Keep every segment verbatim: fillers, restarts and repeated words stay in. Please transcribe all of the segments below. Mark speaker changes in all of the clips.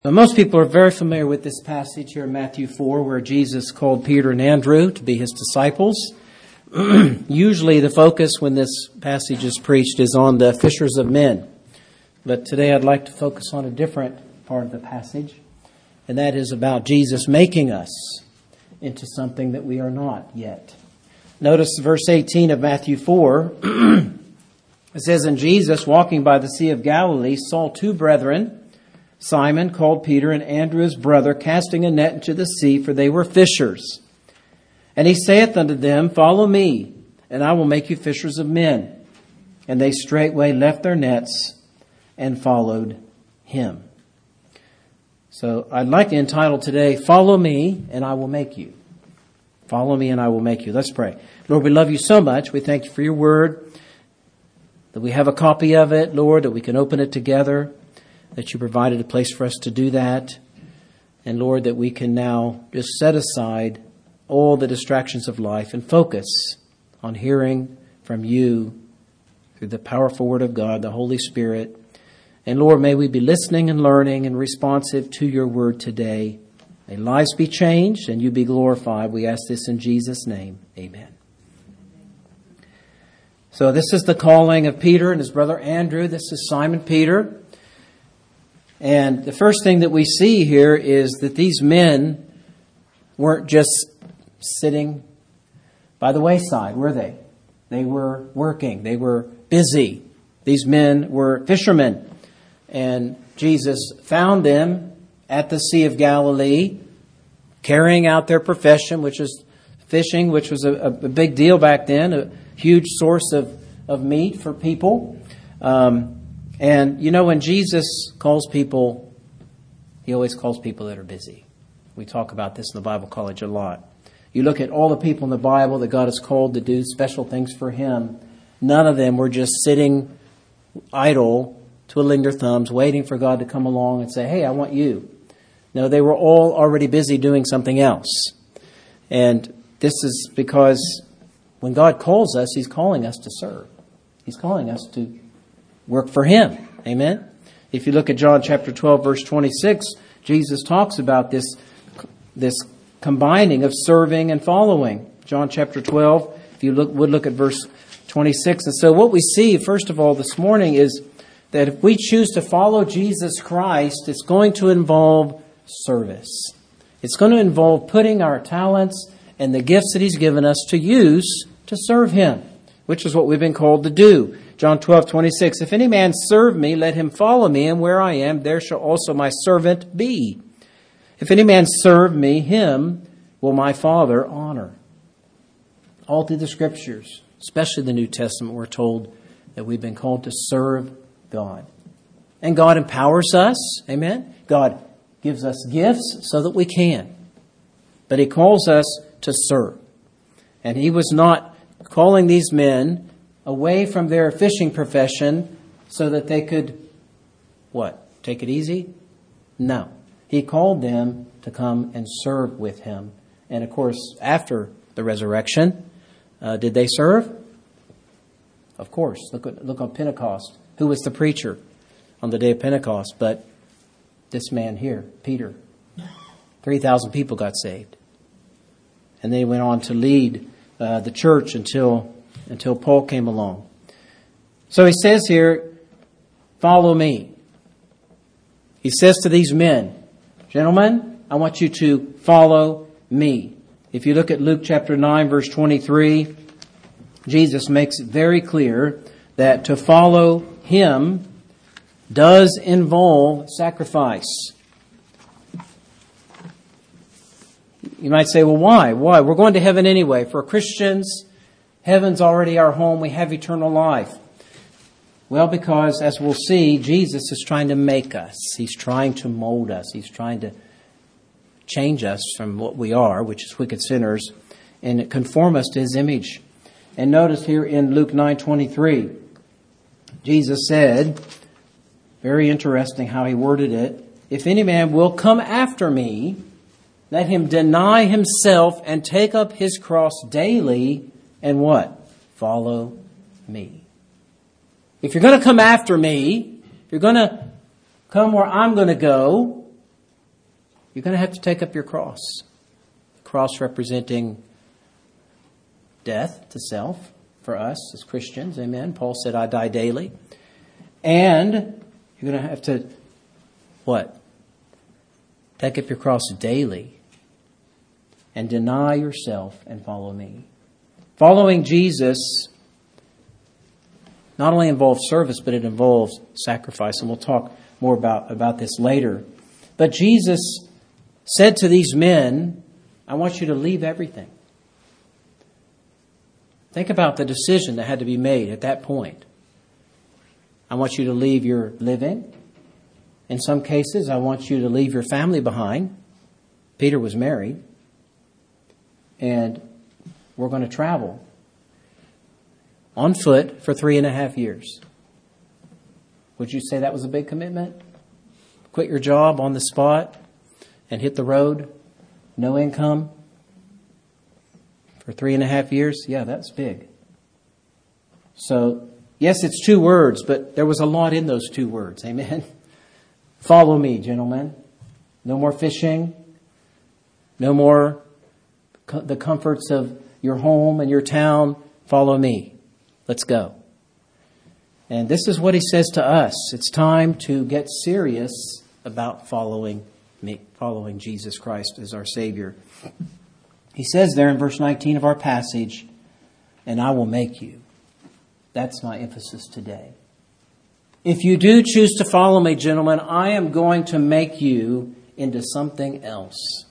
Speaker 1: Now, most people are very familiar with this passage here in Matthew four, where Jesus called Peter and Andrew to be his disciples. Usually the focus when this passage is preached is on the fishers of men. But today I'd like to focus on a different part of the passage, and that is about Jesus making us into something that we are not yet. Notice verse eighteen of Matthew four. It says, "And Jesus, walking by the Sea of Galilee, saw two brethren, Simon, called Peter, and Andrew his brother, casting a net into the sea, for they were fishers. And he saith unto them, Follow me, and I will make you fishers of men. And they straightway left their nets and followed him." So I'd like to entitle today, Follow me, and I will make you. Follow me, and I will make you. Let's pray. Lord, we love you so much. We thank you for your word, that we have a copy of it, Lord, that we can open it together, that you provided a place for us to do that. And Lord, that we can now just set aside all the distractions of life and focus on hearing from you through the powerful word of God, the Holy Spirit. And Lord, may we be listening and learning and responsive to your word today. May lives be changed and you be glorified. We ask this in Jesus' name. Amen. So this is the calling of Peter and his brother Andrew. This is Simon Peter. And the first thing that we see here is that these men weren't just sitting by the wayside, were they? They were working. They were busy. These men were fishermen. And Jesus found them at the Sea of Galilee, carrying out their profession, which is fishing, which was a, a big deal back then, a huge source of, of meat for people. Um And, you know, when Jesus calls people, he always calls people that are busy. We talk about this in the Bible college a lot. You look at all the people in the Bible that God has called to do special things for him. None of them were just sitting idle, twiddling their thumbs, waiting for God to come along and say, hey, I want you. No, they were all already busy doing something else. And this is because when God calls us, he's calling us to serve. He's calling us to work for him. Amen. If you look at John chapter twelve, verse twenty-six, Jesus talks about this, this combining of serving and following. John chapter twelve, if you look, would look at verse twenty-six. And so what we see, first of all, this morning is that if we choose to follow Jesus Christ, it's going to involve service. It's going to involve putting our talents and the gifts that he's given us to use to serve him, which is what we've been called to do. John twelve, twenty-six, "If any man serve me, let him follow me, and where I am, there shall also my servant be. If any man serve me, him will my Father honor." All through the Scriptures, especially the New Testament, we're told that we've been called to serve God. And God empowers us, amen? God gives us gifts so that we can. But he calls us to serve. And he was not calling these men away from their fishing profession so that they could, what, take it easy? No. He called them to come and serve with him. And of course, after the resurrection, uh, did they serve? Of course. Look at, look on Pentecost. Who was the preacher on the day of Pentecost? But this man here, Peter. three thousand people got saved. And they went on to lead uh, the church until until Paul came along. So he says here, follow me. He says to these men, gentlemen, I want you to follow me. If you look at Luke chapter nine, verse twenty-three, Jesus makes it very clear that to follow him does involve sacrifice. You might say, well, why? Why? We're going to heaven anyway. For Christians, heaven's already our home. We have eternal life. Well, because as we'll see, Jesus is trying to make us. He's trying to mold us. He's trying to change us from what we are, which is wicked sinners, and conform us to his image. And notice here in Luke nine twenty-three, Jesus said, very interesting how he worded it, "If any man will come after me, let him deny himself and take up his cross daily and what? Follow me." If you're going to come after me, if you're going to come where I'm going to go, you're going to have to take up your cross. The cross representing death to self for us as Christians. Amen. Paul said, I die daily. And you're going to have to, what? Take up your cross daily and deny yourself and follow me. Following Jesus not only involves service, but it involves sacrifice. And we'll talk more about, about this later. But Jesus said to these men, I want you to leave everything. Think about the decision that had to be made at that point. I want you to leave your living. In some cases, I want you to leave your family behind. Peter was married. And we're going to travel on foot for three and a half years. Would you say that was a big commitment? Quit your job on the spot and hit the road, no income for three and a half years? Yeah, that's big. So, yes, it's two words, but there was a lot in those two words. Amen. Follow me, gentlemen. No more fishing. No more co- the comforts of your home and your town. Follow me. Let's go. And this is what he says to us. It's time to get serious about following me, following Jesus Christ as our Savior. He says there in verse nineteen of our passage, and I will make you. That's my emphasis today. If you do choose to follow me, gentlemen, I am going to make you into something else.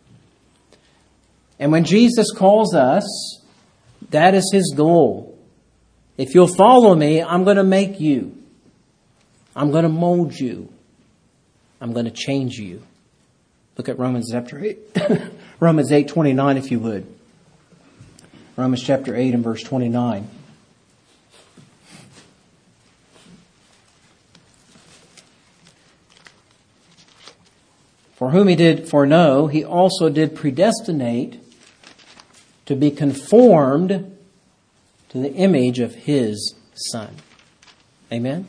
Speaker 1: And when Jesus calls us, that is his goal. If you'll follow me, I'm going to make you. I'm going to mold you. I'm going to change you. Look at Romans chapter eight. Romans eight twenty-nine, if you would. Romans chapter eight and verse twenty-nine. For whom he did foreknow, he also did predestinate to be conformed to the image of his Son. Amen?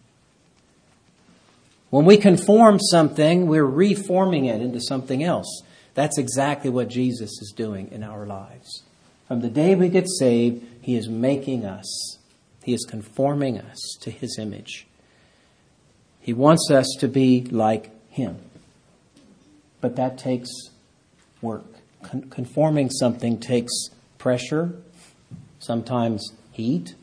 Speaker 1: When we conform something, we're reforming it into something else. That's exactly what Jesus is doing in our lives. From the day we get saved, he is making us. He is conforming us to his image. He wants us to be like him. But that takes work. Con- conforming something takes pressure, sometimes heat.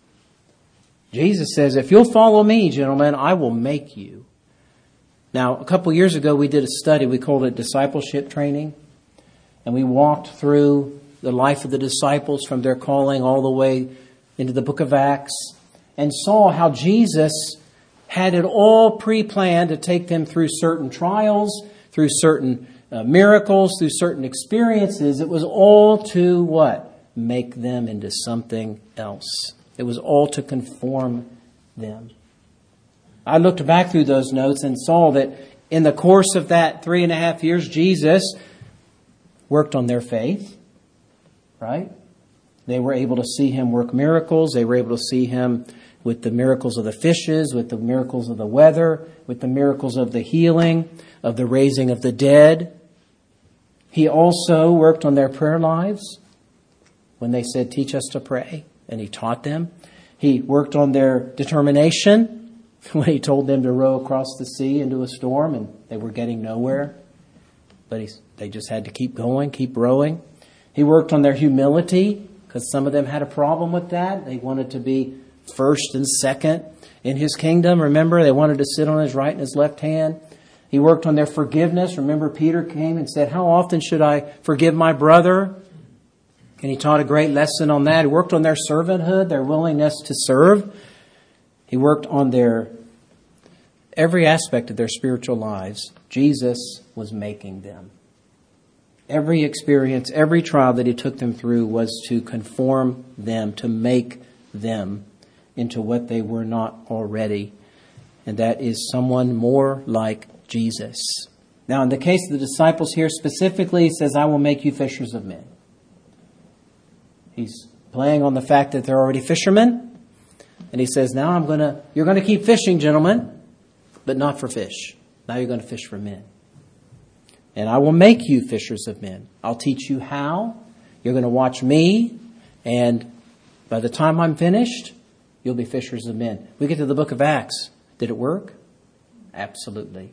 Speaker 1: Jesus says, if you'll follow me, gentlemen, I will make you. Now, a couple years ago, we did a study. We called it discipleship training. And we walked through the life of the disciples from their calling all the way into the book of Acts and saw how Jesus had it all pre-planned to take them through certain trials, through certain uh, miracles, through certain experiences. It was all to what? Make them into something else. It was all to conform them. I looked back through those notes and saw that in the course of that three and a half years, Jesus worked on their faith, right? They were able to see him work miracles. They were able to see him with the miracles of the fishes, with the miracles of the weather, with the miracles of the healing, of the raising of the dead. He also worked on their prayer lives when they said, teach us to pray, and he taught them. He worked on their determination when he told them to row across the sea into a storm and they were getting nowhere. But he, they just had to keep going, keep rowing. He worked on their humility because some of them had a problem with that. They wanted to be first and second in his kingdom. Remember, they wanted to sit on his right and his left hand. He worked on their forgiveness. Remember, Peter came and said, how often should I forgive my brother? And he taught a great lesson on that. He worked on their servanthood, their willingness to serve. He worked on their every aspect of their spiritual lives. Jesus was making them. Every experience, every trial that he took them through was to conform them, to make them into what they were not already. And that is someone more like Jesus. Now, in the case of the disciples here specifically, he says, I will make you fishers of men. He's playing on the fact that they're already fishermen. And he says, now I'm going to, you're going to keep fishing, gentlemen, but not for fish. Now you're going to fish for men. And I will make you fishers of men. I'll teach you how. You're going to watch me. And by the time I'm finished, you'll be fishers of men. We get to the book of Acts. Did it work? Absolutely.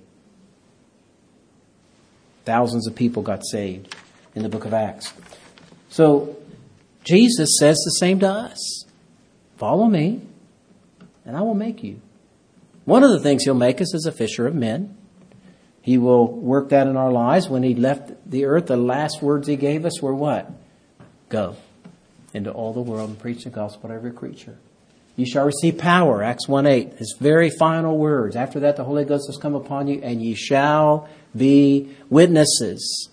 Speaker 1: Thousands of people got saved in the book of Acts. So Jesus says the same to us. Follow me, and I will make you. One of the things he'll make us is a fisher of men. He will work that in our lives. When he left the earth, the last words he gave us were what? Go into all the world and preach the gospel to every creature. You shall receive power, Acts one eight. His very final words. After that, the Holy Ghost has come upon you, and ye shall be witnesses.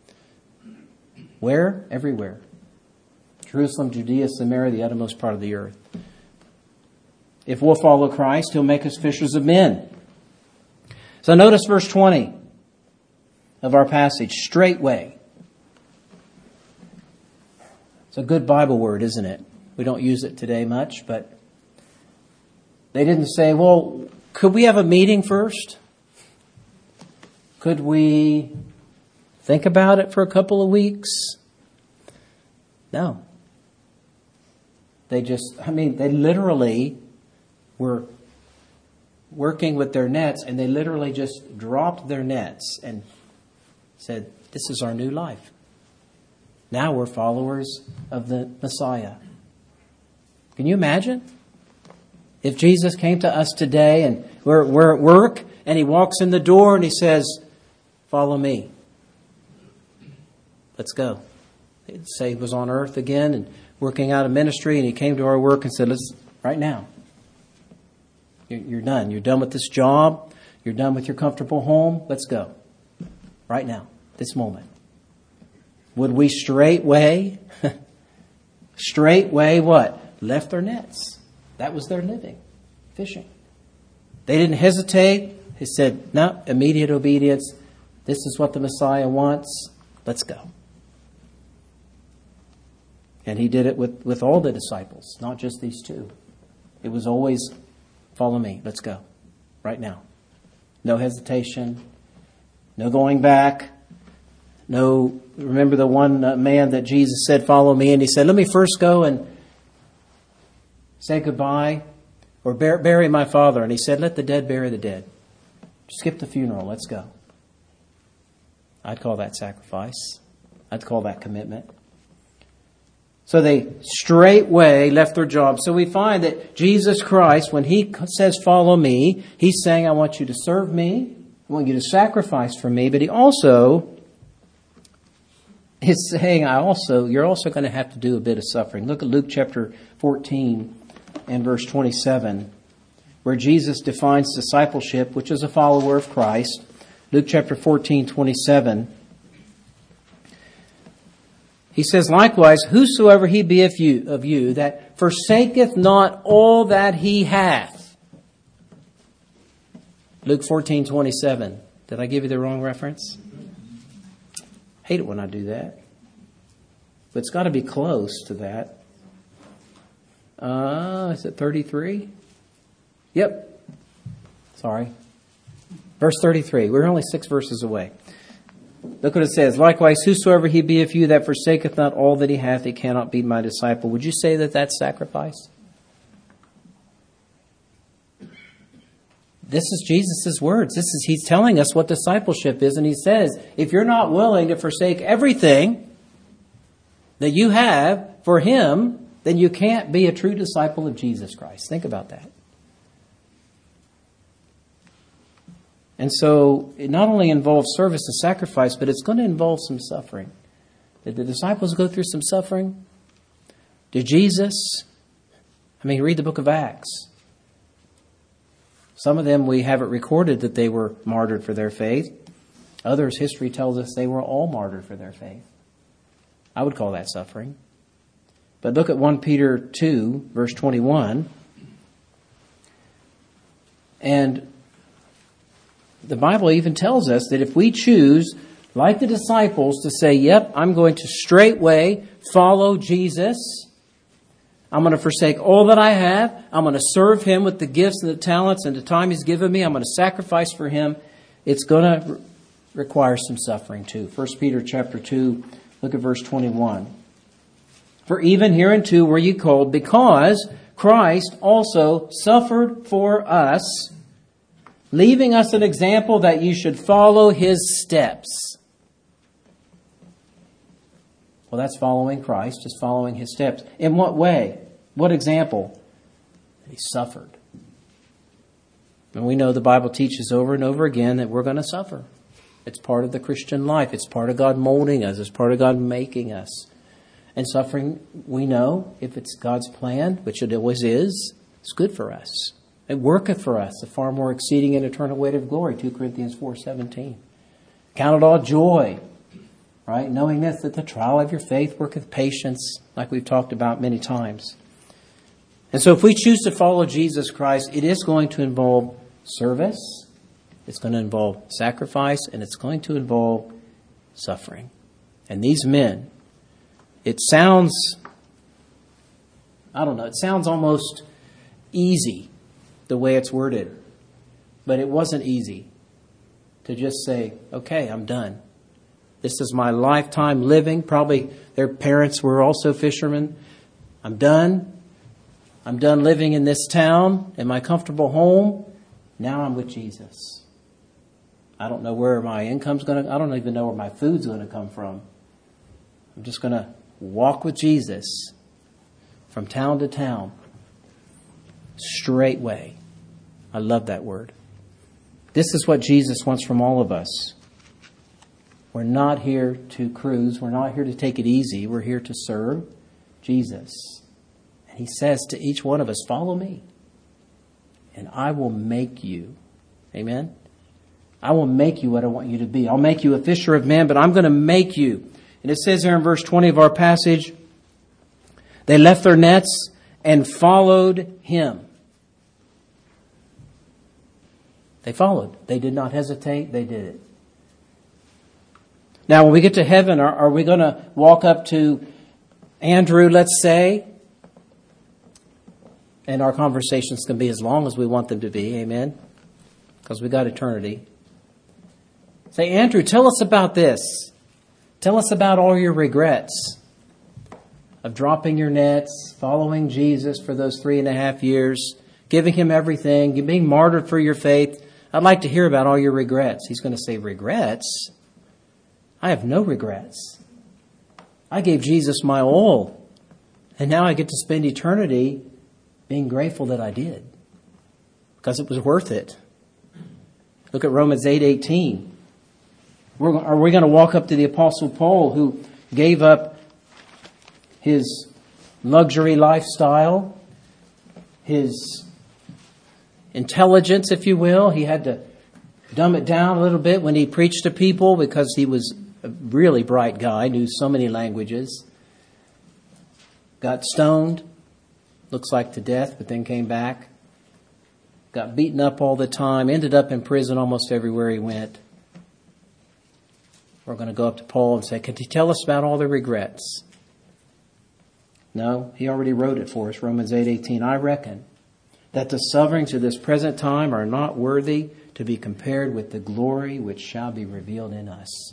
Speaker 1: Where? Everywhere. Jerusalem, Judea, Samaria, the uttermost part of the earth. If we'll follow Christ, he'll make us fishers of men. So notice verse twenty of our passage. Straightway. It's a good Bible word, isn't it? We don't use it today much, but they didn't say, well, could we have a meeting first? Could we think about it for a couple of weeks? No. They just, I mean, they literally were working with their nets, and they literally just dropped their nets and said, this is our new life. Now we're followers of the Messiah. Can you imagine? If Jesus came to us today and we're, we're at work and he walks in the door and he says, follow me. Let's go. He'd say he was on earth again and working out a ministry, and he came to our work and said, let's, right now. You're, you're done. You're done with this job. You're done with your comfortable home. Let's go. Right now. This moment. Would we straightway, straightway what? Left their nets. That was their living. Fishing. They didn't hesitate. They said, no, immediate obedience. This is what the Messiah wants. Let's go. And he did it with, with all the disciples, not just these two. It was always, follow me. Let's go. Right now. No hesitation. No going back. No, remember the one man that Jesus said, follow me. And he said, let me first go and say goodbye or bury my father. And he said, let the dead bury the dead. Skip the funeral. Let's go. I'd call that sacrifice. I'd call that commitment. So they straightway left their job. So we find that Jesus Christ, when he says, follow me, he's saying, I want you to serve me. I want you to sacrifice for me. But he also is saying, I also, you're also going to have to do a bit of suffering. Look at Luke chapter fourteen and verse twenty-seven, where Jesus defines discipleship, which is a follower of Christ. Luke chapter fourteen, twenty-seven. He says, likewise, whosoever he be of you, of you that forsaketh not all that he hath. Luke fourteen, twenty-seven. Did I give you the wrong reference? Hate it when I do that. But it's got to be close to that. Uh, is it thirty-three? Yep. Sorry. Verse thirty-three. We're only six verses away. Look what it says. Likewise, whosoever he be of you that forsaketh not all that he hath, he cannot be my disciple. Would you say that that's sacrifice? This is Jesus' words. This is, he's telling us what discipleship is. And he says, if you're not willing to forsake everything that you have for him, then you can't be a true disciple of Jesus Christ. Think about that. And so it not only involves service and sacrifice, but it's going to involve some suffering. Did the disciples go through some suffering? Did Jesus? I mean, read the book of Acts. Some of them, we have it recorded that they were martyred for their faith. Others, history tells us they were all martyred for their faith. I would call that suffering. But look at First Peter two, verse twenty-one. And the Bible even tells us that if we choose, like the disciples, to say, yep, I'm going to straightway follow Jesus. I'm going to forsake all that I have. I'm going to serve him with the gifts and the talents and the time he's given me. I'm going to sacrifice for him. It's going to requires some suffering too. First Peter chapter two, look at verse twenty-one. For even hereunto were ye called, because Christ also suffered for us, leaving us an example that you should follow his steps. Well, that's following Christ, just following his steps. In what way? What example? He suffered. And we know the Bible teaches over and over again that we're going to suffer. It's part of the Christian life. It's part of God molding us. It's part of God making us. And suffering, we know, if it's God's plan, which it always is, it's good for us. It worketh for us, a far more exceeding and eternal weight of glory, Second Corinthians four seventeen. Count it all joy, right? Knowing this, that the trial of your faith worketh patience, like we've talked about many times. And so if we choose to follow Jesus Christ, it is going to involve service, it's going to involve sacrifice, and it's going to involve suffering. And these men, it sounds, I don't know, it sounds almost easy the way it's worded. But it wasn't easy to just say, okay, I'm done. This is my lifetime living. Probably their parents were also fishermen. I'm done. I'm done living in this town, in my comfortable home. Now I'm with Jesus. I don't know where my income's going to, I don't even know where my food's going to come from. I'm just going to walk with Jesus from town to town. Straightway. I love that word. This is what Jesus wants from all of us. We're not here to cruise. We're not here to take it easy. We're here to serve Jesus. And he says to each one of us, follow me, and I will make you. Amen? I will make you what I want you to be. I'll make you a fisher of men, but I'm going to make you. And it says here in verse twenty of our passage, they left their nets and followed him. They followed. They did not hesitate. They did it. Now, when we get to heaven, are, are we going to walk up to Andrew, let's say, and our conversations can be as long as we want them to be, amen? Because we got eternity. Say, Andrew, tell us about this. Tell us about all your regrets of dropping your nets, following Jesus for those three and a half years, giving him everything, being martyred for your faith. I'd like to hear about all your regrets. He's going to say, regrets? I have no regrets. I gave Jesus my all. And now I get to spend eternity being grateful that I did. Because it was worth it. Look at Romans eight eighteen. We're, are we going to walk up to the Apostle Paul, who gave up his luxury lifestyle, his intelligence, if you will? He had to dumb it down a little bit when he preached to people because he was a really bright guy, knew so many languages. Got stoned, looks like to death, but then came back. Got beaten up all the time, ended up in prison almost everywhere he went. We're going to go up to Paul and say, could you tell us about all the regrets? No, he already wrote it for us, Romans eight eighteen. I reckon that the sufferings of this present time are not worthy to be compared with the glory which shall be revealed in us.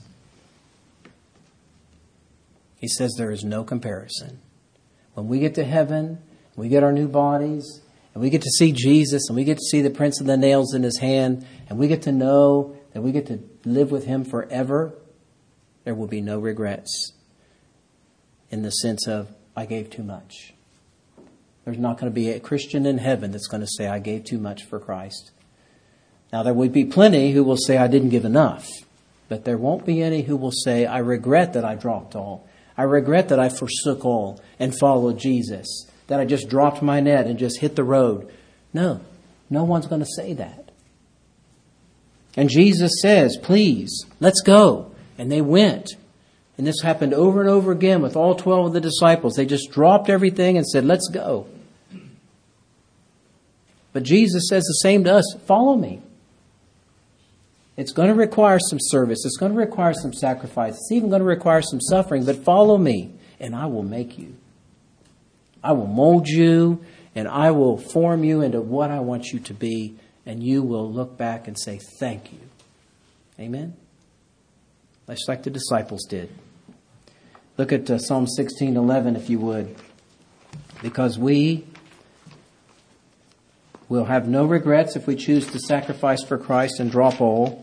Speaker 1: He says there is no comparison. When we get to heaven, we get our new bodies, and we get to see Jesus, and we get to see the prints of the nails in his hand, and we get to know that we get to live with him forever, there will be no regrets in the sense of, I gave too much. There's not going to be a Christian in heaven that's going to say, I gave too much for Christ. Now, there will be plenty who will say, I didn't give enough. But there won't be any who will say, I regret that I dropped all. I regret that I forsook all and followed Jesus. That I just dropped my net and just hit the road. No, no one's going to say that. And Jesus says, please, let's go. And they went. And this happened over and over again with all twelve of the disciples. They just dropped everything and said, let's go. But Jesus says the same to us. Follow me. It's going to require some service. It's going to require some sacrifice. It's even going to require some suffering. But follow me, and I will make you. I will mold you, and I will form you into what I want you to be. And you will look back and say, thank you. Amen? just like the disciples did. Look at uh, Psalm sixteen eleven, if you would. Because we will have no regrets if we choose to sacrifice for Christ and drop all.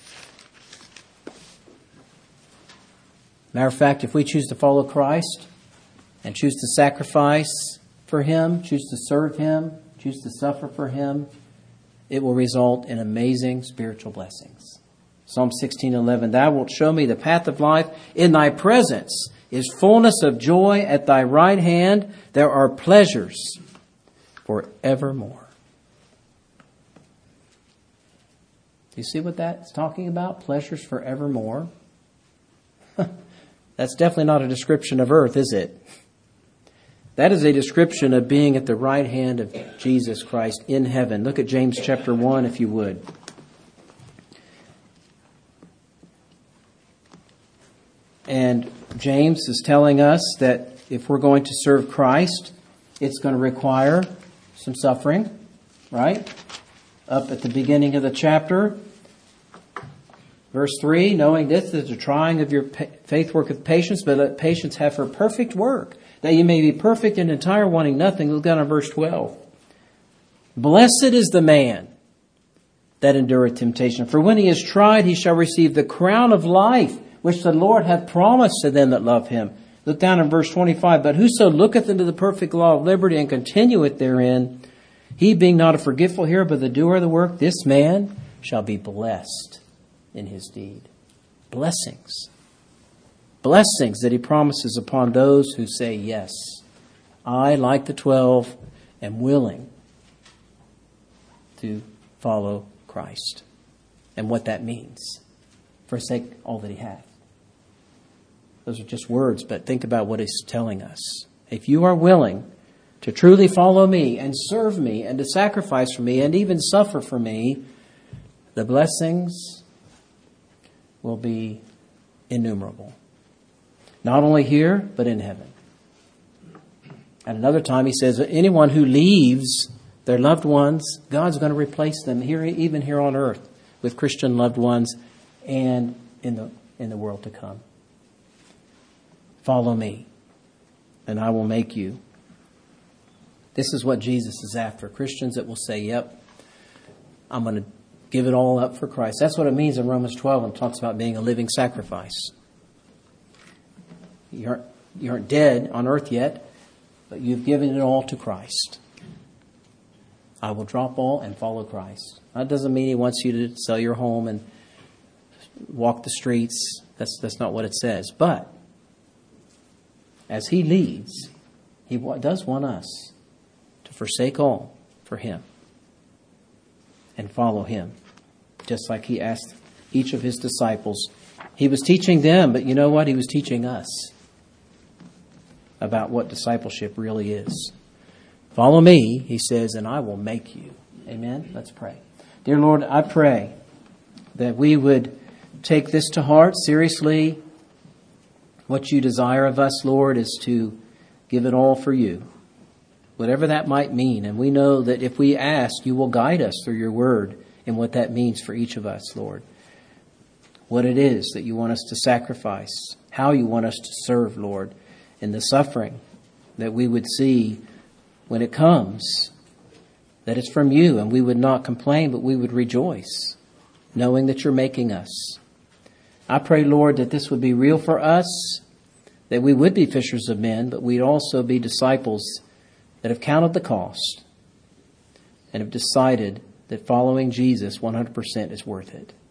Speaker 1: Matter of fact, if we choose to follow Christ and choose to sacrifice for Him, choose to serve Him, choose to suffer for Him, it will result in amazing spiritual blessings. Psalm sixteen eleven, Thou wilt show me the path of life. In Thy presence is fullness of joy. At Thy right hand there are pleasures forevermore. Do you see what that's talking about? Pleasures forevermore. That's definitely not a description of earth, is it? That is a description of being at the right hand of Jesus Christ in heaven. Look at James chapter one, if you would. And James is telling us that if we're going to serve Christ, it's going to require some suffering, right? Up at the beginning of the chapter, verse three, knowing this, that the trying of your faith worketh patience, but let patience have her perfect work, that you may be perfect and entire, wanting nothing. Look down at verse twelve. Blessed is the man that endureth temptation, for when he is tried, he shall receive the crown of life, which the Lord hath promised to them that love Him. Look down in verse twenty-five. But whoso looketh into the perfect law of liberty and continueth therein, he being not a forgetful hearer, but the doer of the work, this man shall be blessed in his deed. Blessings. Blessings that He promises upon those who say, yes, I, like the twelve, am willing to follow Christ. And what that means. Forsake all that He hath. Those are just words, but think about what He's telling us. If you are willing to truly follow Me and serve Me and to sacrifice for Me and even suffer for Me, the blessings will be innumerable. Not only here, but in heaven. At another time, He says, anyone who leaves their loved ones, God's going to replace them here, even here on earth, with Christian loved ones and in the in the world to come. Follow Me, and I will make you. This is what Jesus is after. Christians that will say, yep, I'm going to give it all up for Christ. That's what it means in Romans twelve when it talks about being a living sacrifice. You aren't, you aren't dead on earth yet, but you've given it all to Christ. I will drop all and follow Christ. That doesn't mean He wants you to sell your home and walk the streets. That's that's not what it says. But as He leads, He does want us to forsake all for Him and follow Him, just like He asked each of His disciples. He was teaching them, but you know what? He was teaching us about what discipleship really is. Follow Me, He says, and I will make you. Amen? Let's pray. Dear Lord, I pray that we would take this to heart seriously. What You desire of us, Lord, is to give it all for You, whatever that might mean. And we know that if we ask, You will guide us through Your word and what that means for each of us, Lord. What it is that You want us to sacrifice, how You want us to serve, Lord, and the suffering that we would see when it comes, that it's from You, and we would not complain, but we would rejoice, knowing that You're making us. I pray, Lord, that this would be real for us, that we would be fishers of men, but we'd also be disciples that have counted the cost and have decided that following Jesus one hundred percent is worth it.